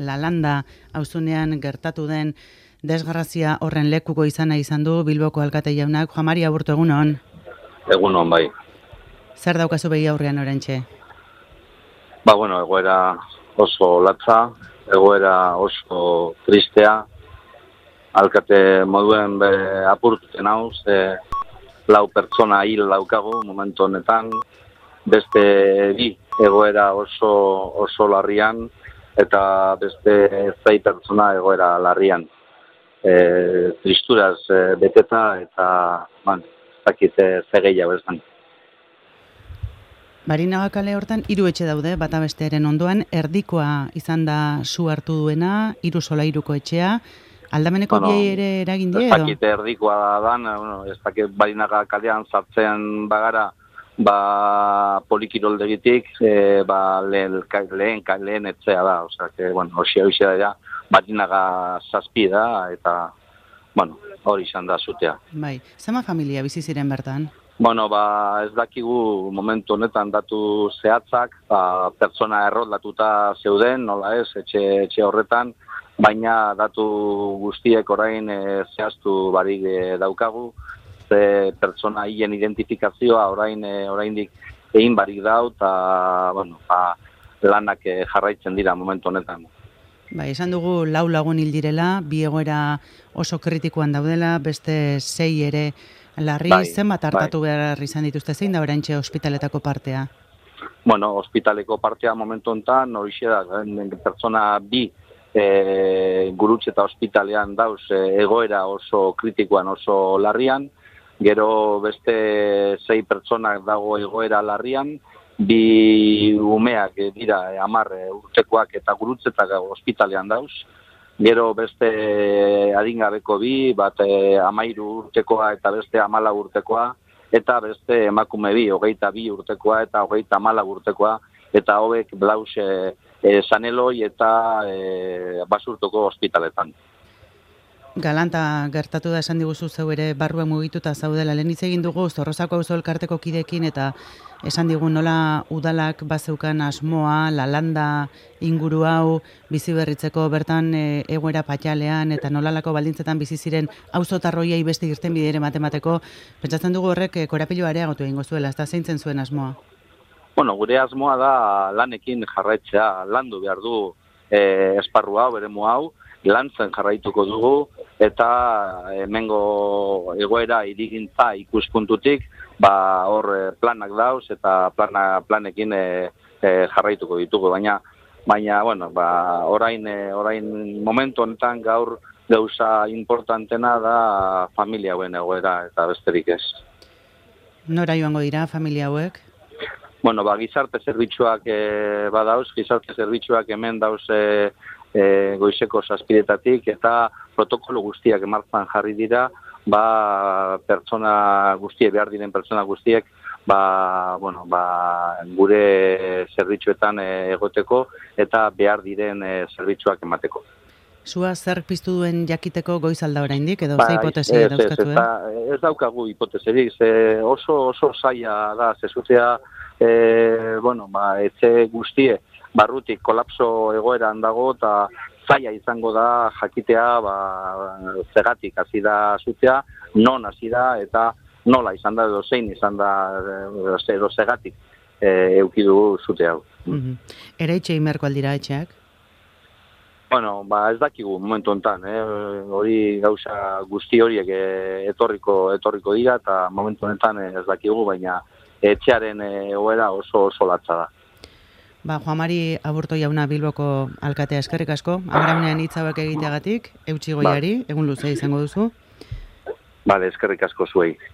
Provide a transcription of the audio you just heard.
Lalanda auzunean gertatu den desgrazia horren lekuko izan du Bilboko alkate jaunak. Juan Mari Aburto, egunon. Egunon, bai. Zer daukazu begi aurrean oraintxe? Egoera oso latza, egoera oso tristea. Alkate moduen apurtuten hau, lau pertsona hil daukagu momentu honetan, beste bi egoera oso larrian, eta beste 6 pertsona egoera larrian. Tristuraz beteta eta, ez dakit ze gehiago esan. Barinaga kale hortan 3 etxe daude, bata bestearen ondoan, erdikoa izan da su hartu duena, 3 solairuko etxea. Aldameneko biei ere eragin die edo? Ez dakit erdikoa dan, ez dakit Barinaga kalean sartzen bagara, polikiroldegitik, lehen etxea da, hoxe da, Barinaga 7 da, eta, hori izan da zutea. Bai, zema familia bizi ziren bertan? Ez dakigu momentu honetan datu zehatzak, pertsona erroldatuta zeuden, nola ez, etxe horretan, baina datu guztiek orain zehaztu barik daukagu, ze pertsona hien identifikazioa oraindik egin barik dau, eta lanak jarraitzen dira momentu honetan. Bai, esan dugu 4 lagun hil direla, 2 egoera oso kritikoan daudela, beste 6 ere larri, zenbat hartatu behar izan dituzte, zein da oraintxe ospitaletako partea? Ospitaleko partea momentu honetan, horixe da, pertsona 2 Gurutze eta ospitalean dauz egoera oso kritikoan, oso larrian, gero beste 6 pertsonak dago egoera larrian, 2 umeak dira 10 urtekoak eta Gurutzetak ospitalean dauz, gero beste adingabeko 2, bat 13 urtekoa eta beste 14 urtekoa, eta beste emakume 2, 22 urtekoa eta 34 urtekoa, eta hobek blauz Saneloi eta Basurtoko ospitaletan. Galanta gertatu da esan diguzu zeu ere barruan mugituta zaudela. Lehen hitz egin dugu Zorrozako auzo elkarteko kidekin eta esan digu nola udalak bazeukan asmoa, Lalanda inguru hau bizi berritzeko bertan egoera patxalean eta nolalako baldintzetan bizi ziren auzotarroiei beste irtenbide ere matemateko. Pentsatzen dugu horrek korapiloa areagotu egingo zuela, ezta zeintzen zuen asmoa? Gure asmoa da lanekin jarraitzea, landu behar du esparru hau, eremu hau, lantzen jarraituko dugu, eta hemengo egoera irigintza ikuspuntutik, hor planak dauz, eta planekin jarraituko ditugu, baina orain momentu honetan gaur gauza importantena da familia hauen egoera, eta besterik ez. Nora joango dira familia hauek? Gizarte zerbitzuak badauz, gizarte zerbitzuak hemen dauz goizeko 7:00 eta protokolo guztiak martxan jarri dira, pertsona guztiek, behar diren pertsona guztiek, gure zerbitzuetan egoteko eta behar diren zerbitzuak emateko. Zua zer piztu duen jakiteko goiz alda oraindik edo ze hipotesi dauzkatu? Ez daukagu hipotesirik, oso zaila da, zezutea, etxe guztie barrutik kolapso egoeran dago eta zaila izango da jakitea zegatik hasi da zutea, non hasi da eta nola izan da edo zein izan da edo zegatik eukidu zute hau. Ere etxe imerko aldira etxeak? Ez dakigu momentu honetan, hori gauza guzti horiek etorriko dira eta momentu honetan ez dakigu, baina etxearen egoera oso latza da. Juan Mari Aburto jauna Bilboko alkatea, eskerrik asko, agaramenean hitz hauek egiteagatik, eutsi goiari, egun luze izango duzu. Eskerrik asko zuei.